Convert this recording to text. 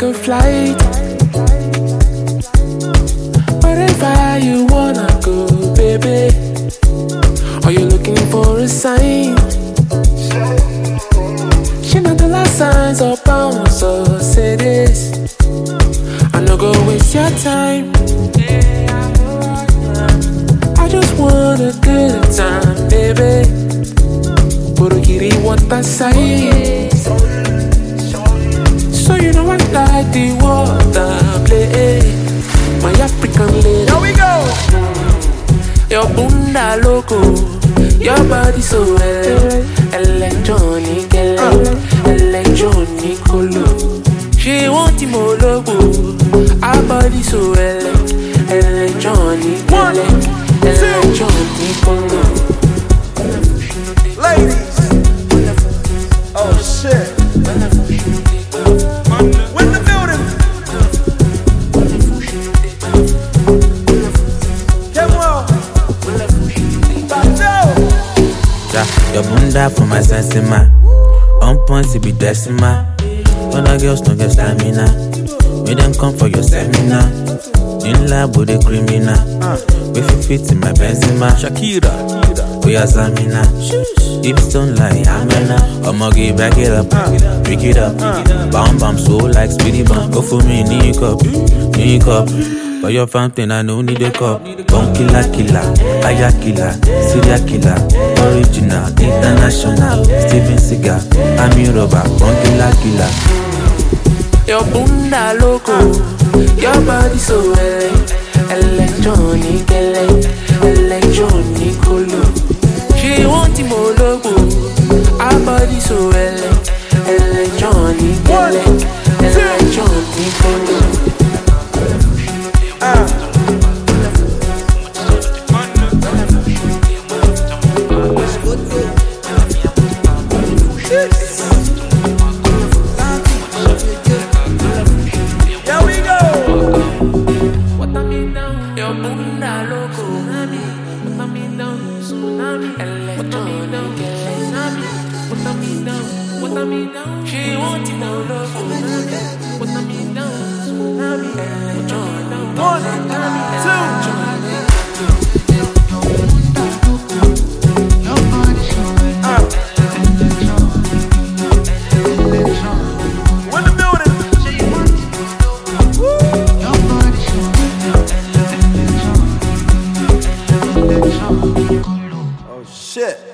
take a flight. Wherever you wanna go, baby. Are you looking for a sign? She know the last signs of bounce, so say this. I no go waste your time. I just want a good time, baby. Burugiri want that side. So you know I like the water play. My African lady. Here we go. Your bunda loco, your body so electronic, electronic color. She want him all logo, her body so electronic, electronic color. Ladies. Oh shit. When the building. Your bunda for my sensima. On point to be decima. When the girls don't get stamina, we then come for your seminar. In lab with the criminal. If you fit in my Benzema, Shakira, we are Zamina. Hips don't lie, Amena. I'ma get back it up, pick it up. Bam bam, so like speedy bump. Go for me, new cup. For your fountain, I don't need a cup. Bone killer, Aya killer, serial killer, original, international, Steven Seagal, Ami Robber, bone killer. Your bunda loco, your body so electronic, electronic color. She want him all logo, her body so electronic, electronic color. She want him all over. One, two. When the building. Oh shit.